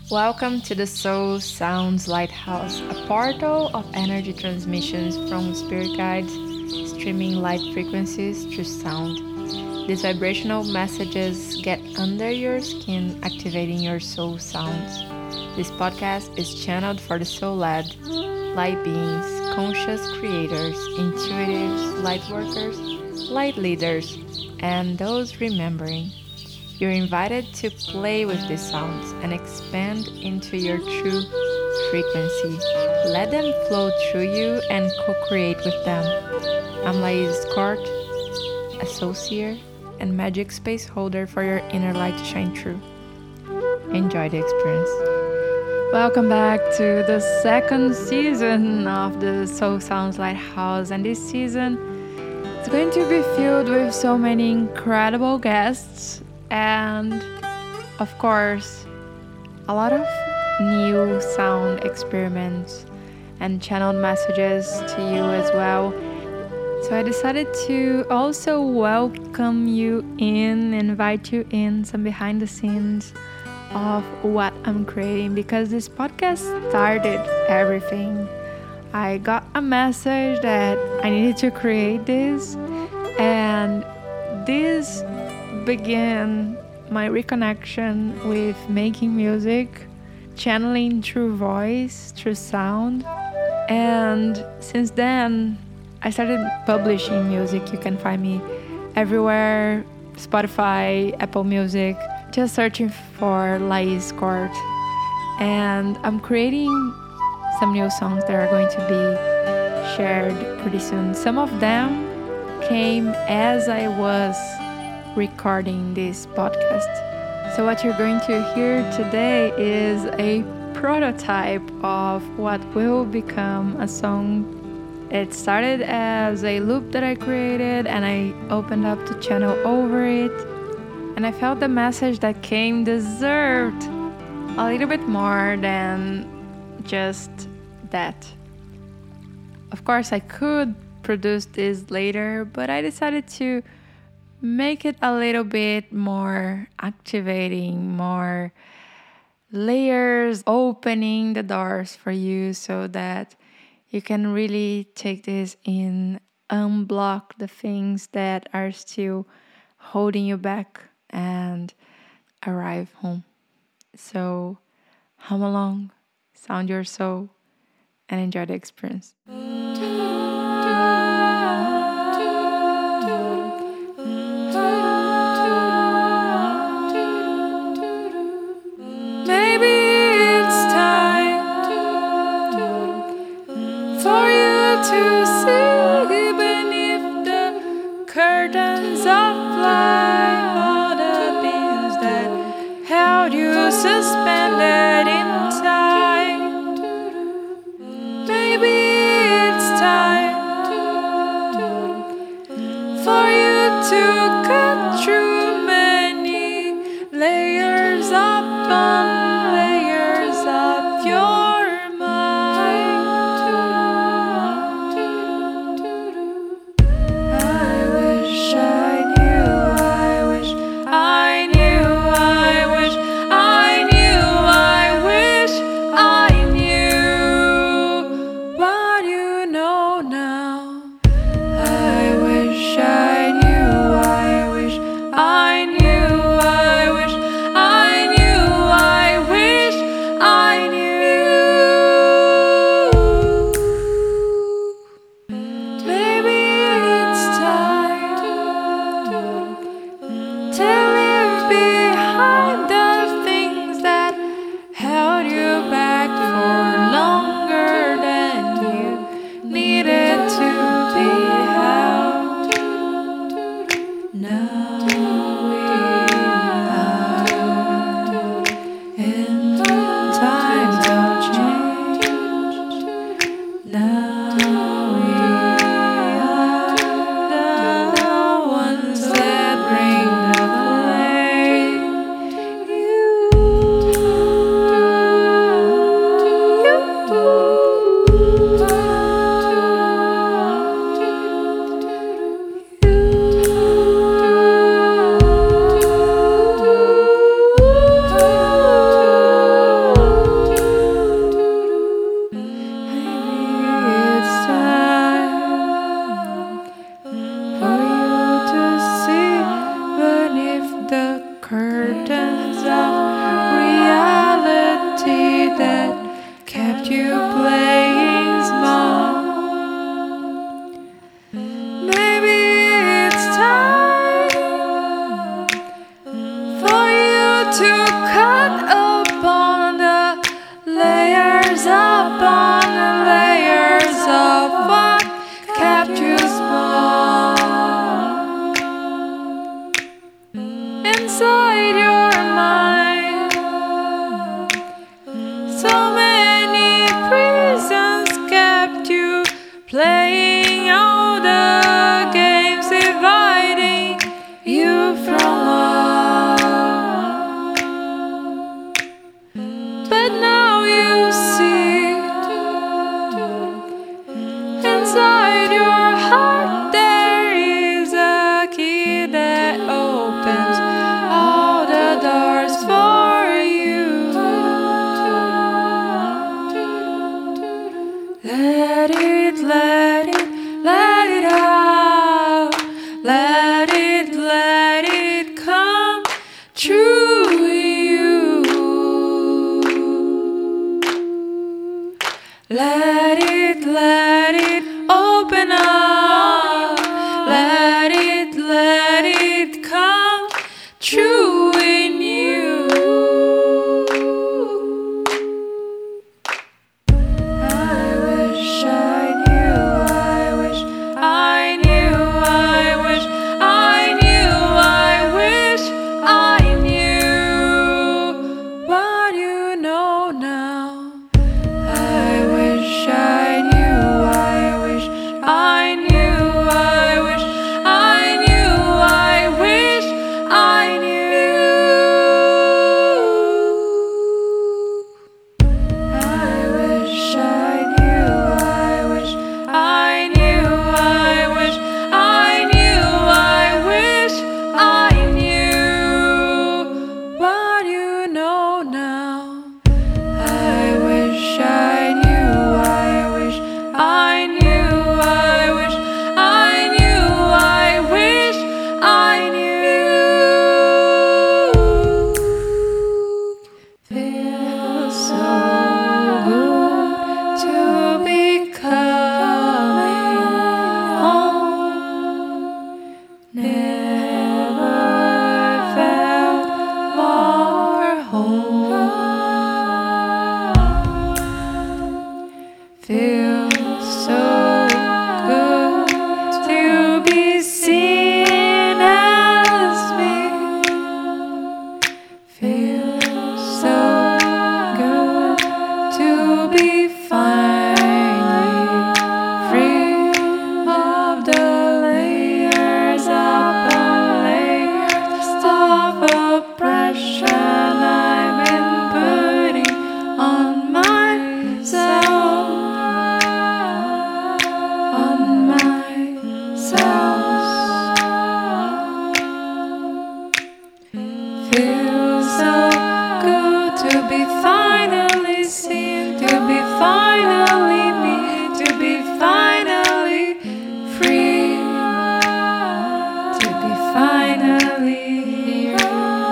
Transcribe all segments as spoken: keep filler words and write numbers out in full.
Welcome to the Soul Sounds Lighthouse, a portal of energy transmissions from spirit guides, streaming light frequencies through sound. These vibrational messages get under your skin, activating your soul sounds. This podcast is channeled for the soul-led, light beings, conscious creators, intuitives, light workers, light leaders, and those remembering. You're invited to play with these sounds and expand into your true frequency. Let them flow through you and co-create with them. I'm Lais Court, associate and magic space holder for your inner light to shine through. Enjoy the experience. Welcome back to the second season of the Soul Sounds Lighthouse, and this season it's going to be filled with so many incredible guests and, of course, a lot of new sound experiments and channeled messages to you as well. So I decided to also welcome you in, invite you in some behind the scenes of what I'm creating, because this podcast started everything. I got a message that I needed to create this, and this began my reconnection with making music, channeling through voice, through sound. And since then, I started publishing music. You can find me everywhere: Spotify, Apple Music, just searching for Lais Court. And I'm creating some new songs that are going to be shared pretty soon. Some of them came as I was recording this podcast. So what you're going to hear today is a prototype of what will become a song. It started as a loop that I created, and I opened up the channel over it, and I felt the message that came deserved a little bit more than just that. Of course, I could produce this later, but I decided to make it a little bit more activating, more layers, opening the doors for you so that you can really take this in, unblock the things that are still holding you back, and arrive home. So hum along, sound your soul, and enjoy the experience. To see beneath the curtains of light all the beings that held you suspended in time. Maybe it's time for you to cut through many layers upon layers of your I curtains of reality that kept you playing small. Maybe it's time for you to cut upon the layers upon the layers of what kept you small. Inside your mind, so many prisons kept you playing all the games dividing you from love. But now you see, inside your heart there is a key that opens all the doors for you. Let it, let it, let it out. Let it, let it come true you. Let it, let it open up. Let it, let it come true in you. I wish I knew, I wish I knew, I wish I knew, I wish I knew what you know now. I wish I knew, I wish I knew, I wish I knew, I wish I knew. I wish I knew, I wish I knew, I wish I knew, I wish I knew what you know now. I wish I knew, I wish I knew, I wish I knew, I wish I knew. Feels so good to be coming home. Never felt more home. Feels so good to be seen as me. Feels so good to be finally free of the layers upon layers of oppression I've been putting on myself, on myself. Feels so good to be finally seen, to be finally me, to be finally free, to be finally here.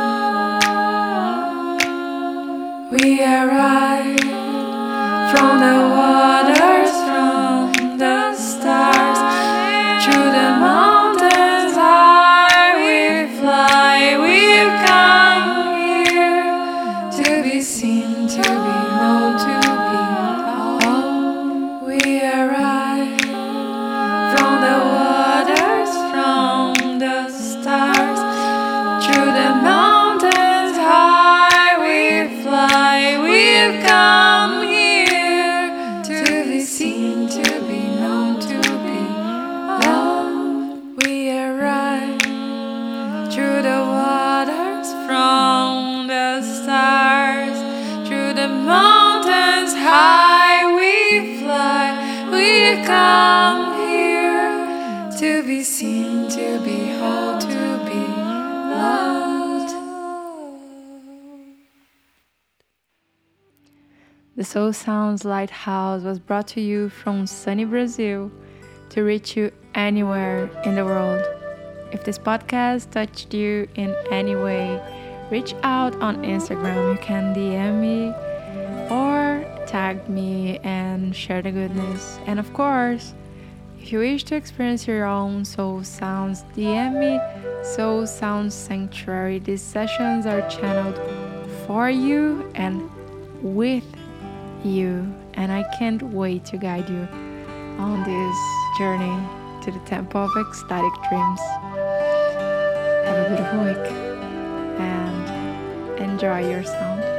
We arrived from the waters, from the stars, through the mountains high we fly. We've come here to be seen, to be known, to be all. We arrived from the waters, from the stars, through the mountains high we fly. We've come here to be seen, to be known, to be loved. We arrived through the waters, from the stars, through the mountains high we fly. We come here to be seen, to be whole, to be loved. The Soul Sounds Lighthouse was brought to you from sunny Brazil to reach you anywhere in the world. If this podcast touched you in any way, reach out on Instagram. You can D M me or tag me and share the goodness. And of course, if you wish to experience your own soul sounds, D M me Soul Sounds Sanctuary. These sessions are channeled for you and with you, and I can't wait to guide you on this journey to the temple of ecstatic dreams. Have a beautiful week and enjoy your sound.